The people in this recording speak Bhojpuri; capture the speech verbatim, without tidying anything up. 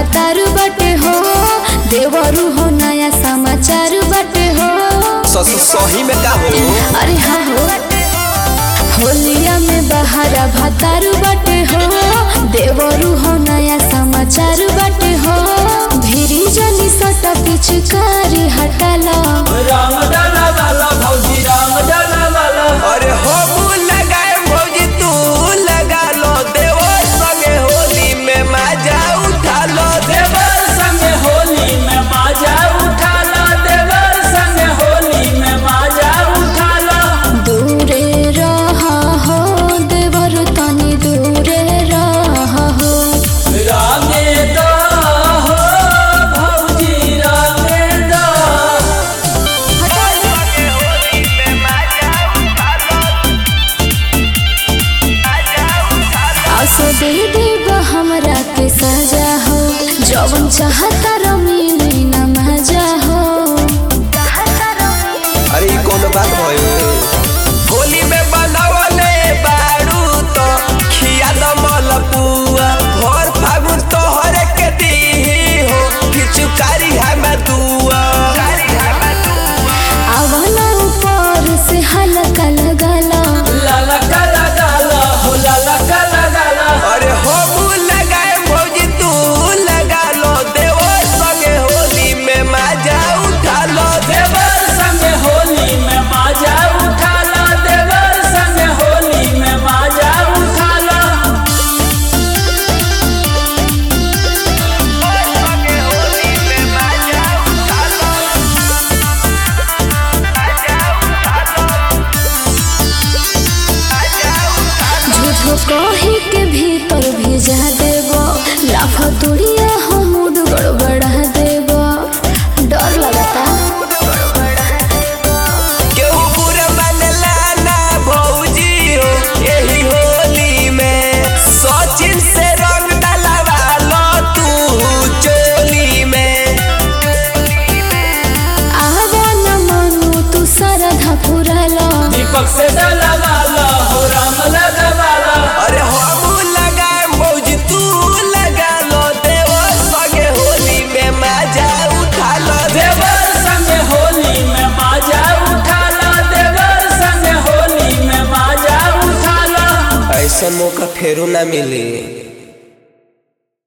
भातारू बटे हो, देवरू हो नया समाचार बटे हो। सही में का हो? अरे हाँ हो, होलिया में बहारा भातारू बटे हो, देवरू हो नया समाचार बटे हो। भिरी जनी सटा पिचकारी हटाला, राम डाला वाला भौजी राम डाला वाला। अरे हो लगाए भौजी तू लगा लो, देवर संगे होली में मजा उठा लो। देवर संगे होली में मजा उठा लो, देवर संगे होली में मजा उठा लो। दूरे रहा हो देवर तनी दूरे रहा हो। रामे दो हो भौजी रामे दो। आसो दे देब हमरा के सजा हो, जवन चाहता रमीली न मजा हो। अरे ई कौन बात भयो? होली में बनावले बारू तो खिया दमल पुआ, भर फागुन तोहरे के दी हो, किचुकारी है मैं दुआ। आवला ऊपर से हल्का लगला, लाला काला गाला हो लाला काला गाला। अरे हो लगाए भौजी तू लगा लो, देवर संगे होली में मजा उठा लो। देवर संगे होली में मजा उठा लो, देवर संगे होली में मजा उठा लो। झूठो कही के भीतर भेजा देबो, लाफा तोड़िया हो मूड गड़बड़ा देबो। डर लगता केहू बुरा मानला ना भौजी हो, यही होली में सचिन से रंग डलवा लो तू चोली में। आवा न मानू तू सरधा पुराला, दीपक से डाला वाला हो राम लगा वाला। अरे हम लगाए भौजी तू लगा लो, देवर संगे होली में मजा उठा लो। देवर संगे होली में मजा उठा लो, देवर संगे होली में मजा उठा लो। ऐसा मौका फेरू ना मिले।